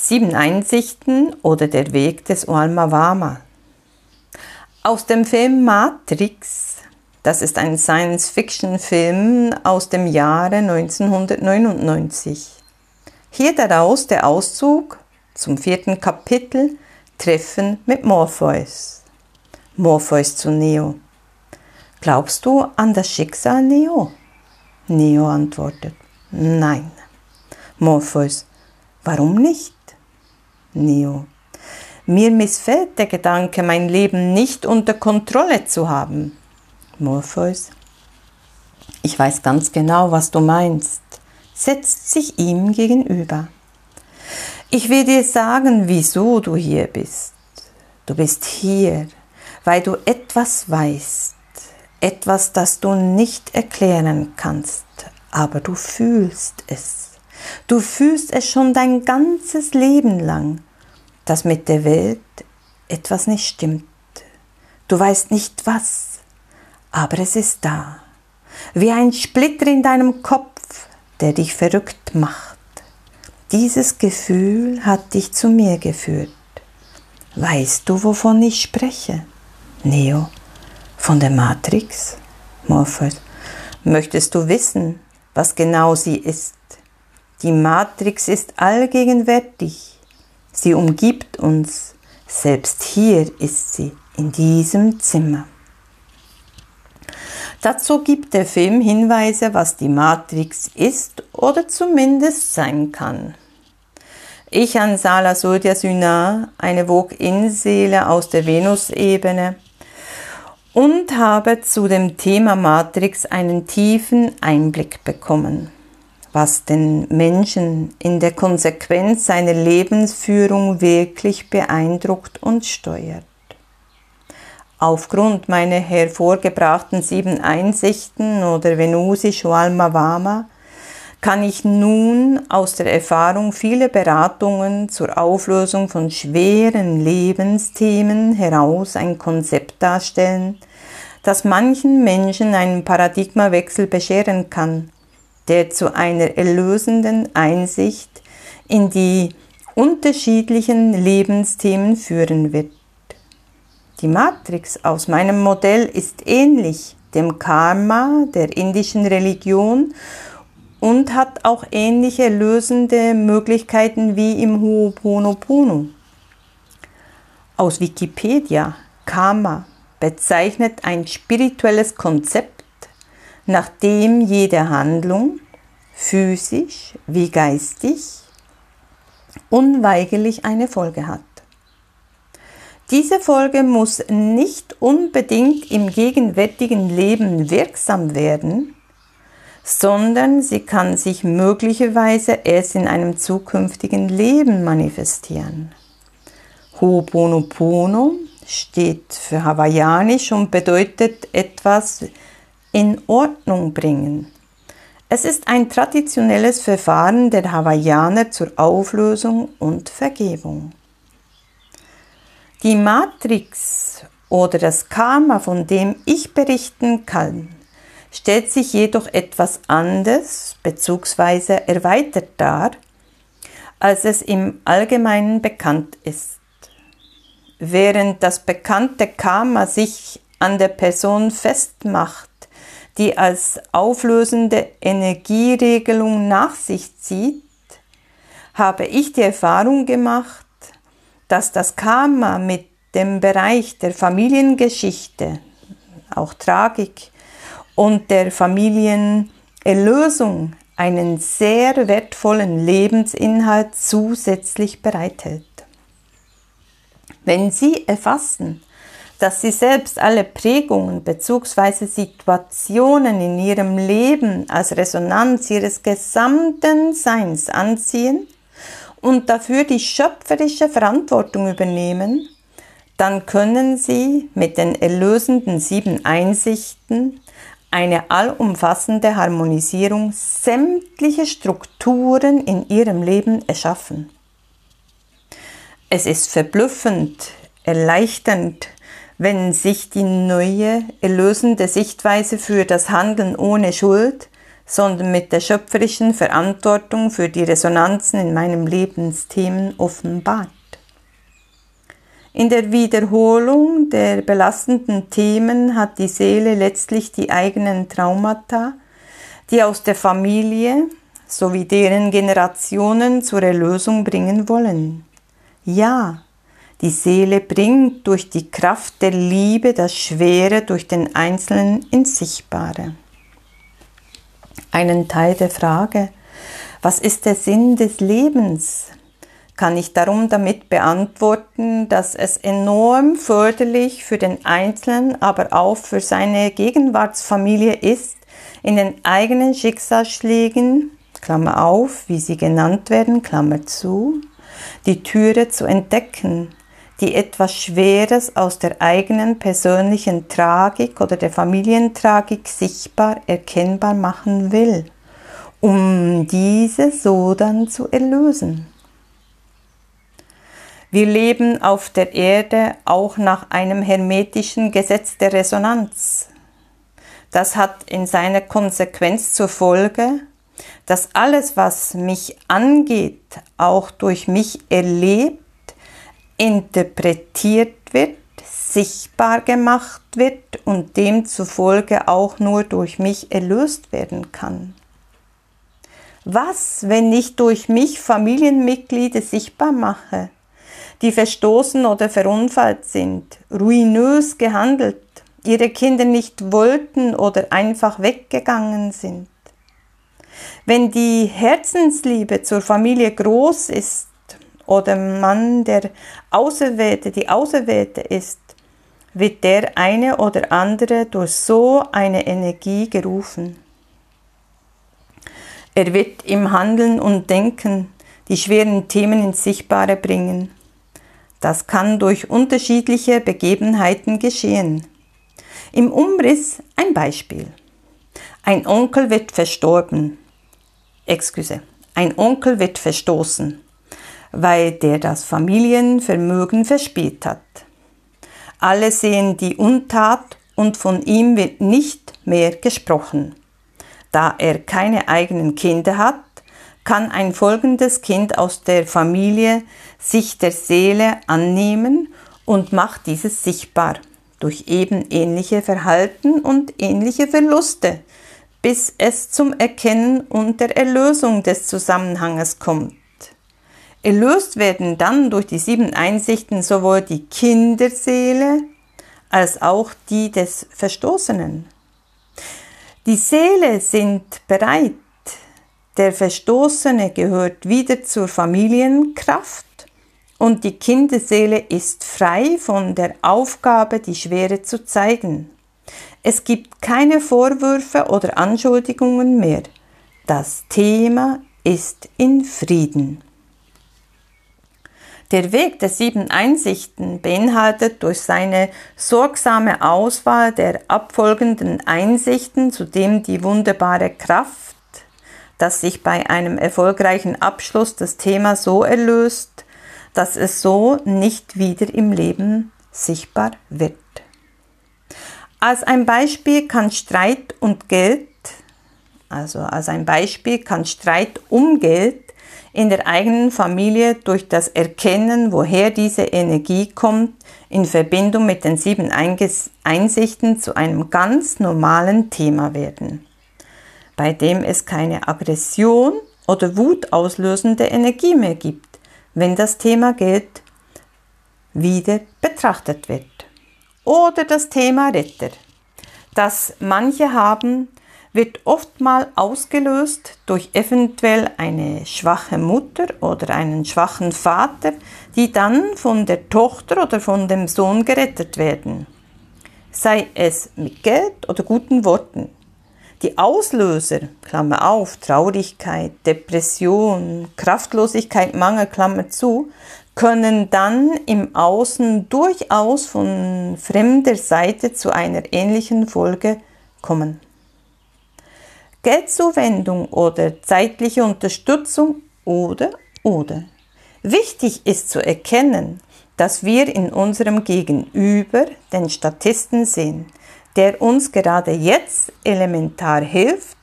7 Einsichten oder der Weg des Oalmawama. Aus dem Film Matrix, das ist ein Science-Fiction-Film aus dem Jahre 1999. Hier daraus der Auszug zum 4. Kapitel Treffen mit Morpheus. Morpheus zu Neo. Glaubst du an das Schicksal, Neo? Neo antwortet, nein. Morpheus, warum nicht? Neo, mir missfällt der Gedanke, mein Leben nicht unter Kontrolle zu haben. Morpheus, ich weiß ganz genau, was du meinst, setzt sich ihm gegenüber. Ich will dir sagen, wieso du hier bist. Du bist hier, weil du etwas weißt, etwas, das du nicht erklären kannst, aber du fühlst es. Du fühlst es schon dein ganzes Leben lang, dass mit der Welt etwas nicht stimmt. Du weißt nicht was, aber es ist da, wie ein Splitter in deinem Kopf, der dich verrückt macht. Dieses Gefühl hat dich zu mir geführt. Weißt du, wovon ich spreche? Neo, von der Matrix? Morpheus, möchtest du wissen, was genau sie ist? Die Matrix ist allgegenwärtig. Sie umgibt uns. Selbst hier ist sie, in diesem Zimmer. Dazu gibt der Film Hinweise, was die Matrix ist oder zumindest sein kann. Ich, Ansala Surya-Suna, eine Walk-in-Seele aus der Venus-Ebene, und habe zu dem Thema Matrix einen tiefen Einblick bekommen, was den Menschen in der Konsequenz seiner Lebensführung wirklich beeindruckt und steuert. Aufgrund meiner hervorgebrachten 7 Einsichten oder Venusisch Oalmawama kann ich nun aus der Erfahrung viele Beratungen zur Auflösung von schweren Lebensthemen heraus ein Konzept darstellen, das manchen Menschen einen Paradigmawechsel bescheren kann, der zu einer erlösenden Einsicht in die unterschiedlichen Lebensthemen führen wird. Die Matrix aus meinem Modell ist ähnlich dem Karma der indischen Religion und hat auch ähnliche erlösende Möglichkeiten wie im Ho'oponopono. Aus Wikipedia, Karma bezeichnet ein spirituelles Konzept, nach dem jede Handlung, physisch wie geistig, unweigerlich eine Folge hat. Diese Folge muss nicht unbedingt im gegenwärtigen Leben wirksam werden, sondern sie kann sich möglicherweise erst in einem zukünftigen Leben manifestieren. Ho'oponopono steht für Hawaiianisch und bedeutet etwas in Ordnung bringen. Es ist ein traditionelles Verfahren der Hawaiianer zur Auflösung und Vergebung. Die Matrix oder das Karma, von dem ich berichten kann, stellt sich jedoch etwas anders bzw. erweitert dar, als es im Allgemeinen bekannt ist. Während das bekannte Karma sich an der Person festmacht, die als auflösende Energieregelung nach sich zieht, habe ich die Erfahrung gemacht, dass das Karma mit dem Bereich der Familiengeschichte, auch Tragik, und der Familienerlösung einen sehr wertvollen Lebensinhalt zusätzlich bereithält. Wenn Sie erfassen, dass Sie selbst alle Prägungen bzw. Situationen in Ihrem Leben als Resonanz Ihres gesamten Seins anziehen und dafür die schöpferische Verantwortung übernehmen, dann können Sie mit den erlösenden 7 Einsichten eine allumfassende Harmonisierung sämtlicher Strukturen in Ihrem Leben erschaffen. Es ist verblüffend, erleichternd, wenn sich die neue, erlösende Sichtweise für das Handeln ohne Schuld sondern mit der schöpferischen Verantwortung für die Resonanzen in meinem Lebensthemen offenbart. In der Wiederholung der belastenden Themen hat die Seele letztlich die eigenen Traumata, die aus der Familie sowie deren Generationen zur Erlösung bringen wollen. Ja, die Seele bringt durch die Kraft der Liebe das Schwere durch den Einzelnen ins Sichtbare. Einen Teil der Frage, was ist der Sinn des Lebens, kann ich darum damit beantworten, dass es enorm förderlich für den Einzelnen, aber auch für seine Gegenwartsfamilie ist, in den eigenen Schicksalsschlägen, Klammer auf, wie sie genannt werden, Klammer zu, die Türe zu entdecken, die etwas Schweres aus der eigenen persönlichen Tragik oder der Familientragik sichtbar, erkennbar machen will, um diese so dann zu erlösen. Wir leben auf der Erde auch nach einem hermetischen Gesetz der Resonanz. Das hat in seiner Konsequenz zur Folge, dass alles, was mich angeht, auch durch mich erlebt, interpretiert wird, sichtbar gemacht wird und demzufolge auch nur durch mich erlöst werden kann. Was, wenn ich durch mich Familienmitglieder sichtbar mache, die verstoßen oder verunfallt sind, ruinös gehandelt, ihre Kinder nicht wollten oder einfach weggegangen sind? Wenn die Herzensliebe zur Familie groß ist oder man der Auserwählte, die Auserwählte ist, wird der eine oder andere durch so eine Energie gerufen. Er wird im Handeln und Denken die schweren Themen ins Sichtbare bringen. Das kann durch unterschiedliche Begebenheiten geschehen. Im Umriss ein Beispiel. Ein Onkel wird verstoßen, weil der das Familienvermögen verspielt hat. Alle sehen die Untat und von ihm wird nicht mehr gesprochen. Da er keine eigenen Kinder hat, kann ein folgendes Kind aus der Familie sich der Seele annehmen und macht dieses sichtbar durch eben ähnliche Verhalten und ähnliche Verluste, bis es zum Erkennen und der Erlösung des Zusammenhanges kommt. Erlöst werden dann durch die 7 Einsichten sowohl die Kinderseele als auch die des Verstoßenen. Die Seele sind bereit. Der Verstoßene gehört wieder zur Familienkraft und die Kinderseele ist frei von der Aufgabe, die Schwere zu zeigen. Es gibt keine Vorwürfe oder Anschuldigungen mehr. Das Thema ist in Frieden. Der Weg der 7 Einsichten beinhaltet durch seine sorgsame Auswahl der abfolgenden Einsichten zudem die wunderbare Kraft, dass sich bei einem erfolgreichen Abschluss das Thema so erlöst, dass es so nicht wieder im Leben sichtbar wird. Als ein Beispiel kann Streit um Geld in der eigenen Familie durch das Erkennen, woher diese Energie kommt, in Verbindung mit den 7 Einsichten zu einem ganz normalen Thema werden, bei dem es keine Aggression oder Wut auslösende Energie mehr gibt, wenn das Thema Geld wieder betrachtet wird. Oder das Thema Ritter, das manche haben, wird oftmals ausgelöst durch eventuell eine schwache Mutter oder einen schwachen Vater, die dann von der Tochter oder von dem Sohn gerettet werden. Sei es mit Geld oder guten Worten. Die Auslöser, Klammer auf, Traurigkeit, Depression, Kraftlosigkeit, Mangel, Klammer zu, können dann im Außen durchaus von fremder Seite zu einer ähnlichen Folge kommen. Geldzuwendung oder zeitliche Unterstützung oder. Wichtig ist zu erkennen, dass wir in unserem Gegenüber den Statisten sehen, der uns gerade jetzt elementar hilft,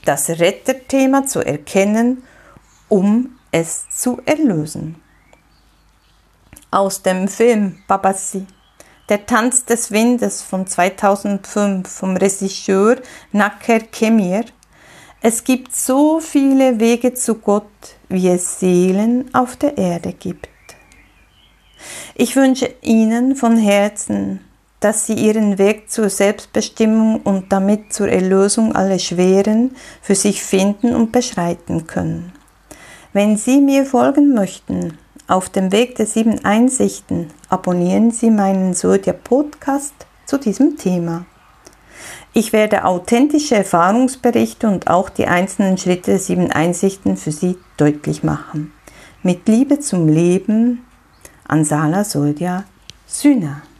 das Retterthema zu erkennen, um es zu erlösen. Aus dem Film Babasi, der Tanz des Windes von 2005 vom Regisseur Naker Kemir. Es gibt so viele Wege zu Gott, wie es Seelen auf der Erde gibt. Ich wünsche Ihnen von Herzen, dass Sie Ihren Weg zur Selbstbestimmung und damit zur Erlösung aller Schweren für sich finden und beschreiten können. Wenn Sie mir folgen möchten, auf dem Weg der 7 Einsichten, abonnieren Sie meinen Zodiac-Podcast zu diesem Thema. Ich werde authentische Erfahrungsberichte und auch die einzelnen Schritte der 7 Einsichten für Sie deutlich machen. Mit Liebe zum Leben, Ansala Soldia Sühner.